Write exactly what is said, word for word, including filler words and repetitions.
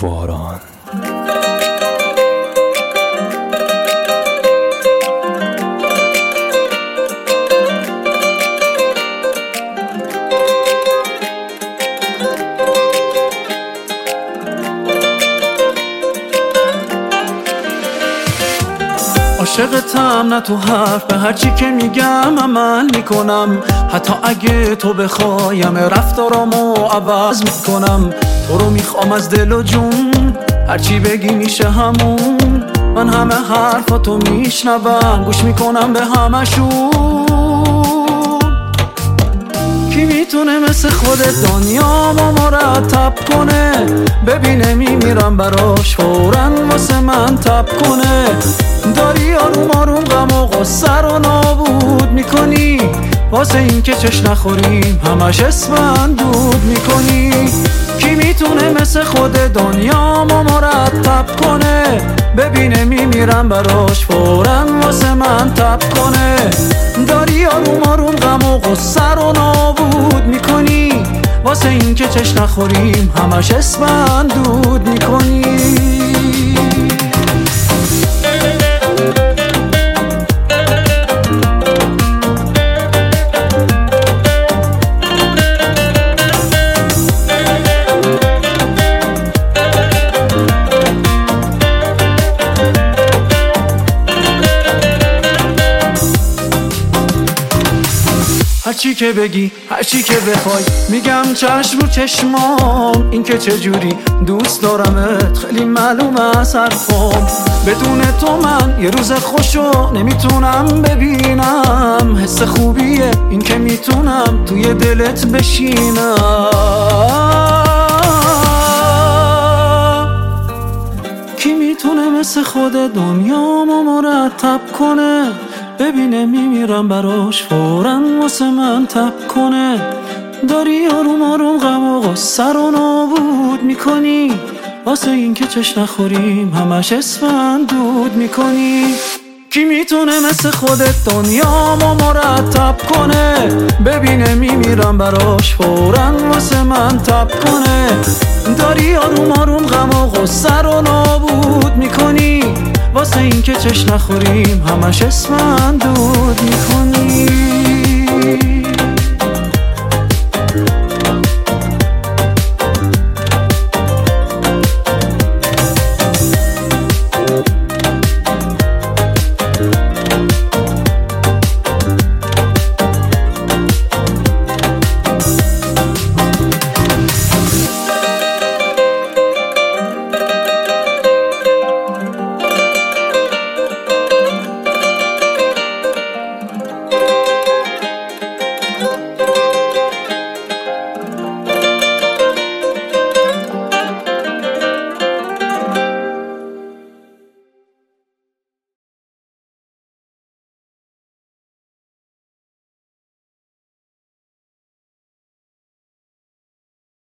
گوشواران. عاشقتم نه تو حرف، به هرچی که میگم عمل میکنم. حتی اگه تو بخوایم رفتارامو عوض میکنم. تو رو میخوام از دل و جون، هرچی بگی میشه همون. من همه حرفاتو میشنوم، گوش میکنم به همشون. کی میتونه مثل خودت دنیامو مرتب کنه؟ ببینه میمیرم براش فوراً واسه من تب کنه. داری آروم آروم غم و غصه رو نابود میکنی، واسه این که چش نخوریم همش اسمن دود میکنی. کی میتونه مثل خود دنیامو مرتب کنه؟ ببینه میمیرم براش فوراً واسه من تب کنه. داری آروم آروم غم و غصه رو نابود میکنی، واسه این که چش نخوریم همش اسمن دود میکنی. هرچی که بگی هرچی که بخوای میگم چشم رو چشمام. این که چجوری دوست دارمت خیلی معلومه از حرفام. بدون تو من یه روز خوشو نمیتونم ببینم. حس خوبیه این که میتونم توی دلت بشینم. کی میتونه مثل خود دنیامو مرتب کنه؟ ببینه میمیرم براش فوراً واسه من تب کنه. داری آروم آروم غم و غصه رو نابود میکنی، واسه این که چش نخوریم همش اسفند دود میکنی. کی میتونه مثل خودت دنیامو مرتب کنه؟ ببینه میمیرم براش فوراً واسه من تب کنه. داری آروم آروم غم و غصه رو نابود میکنی، واسه این که چش نخوریم همش اسمن دود میکنی.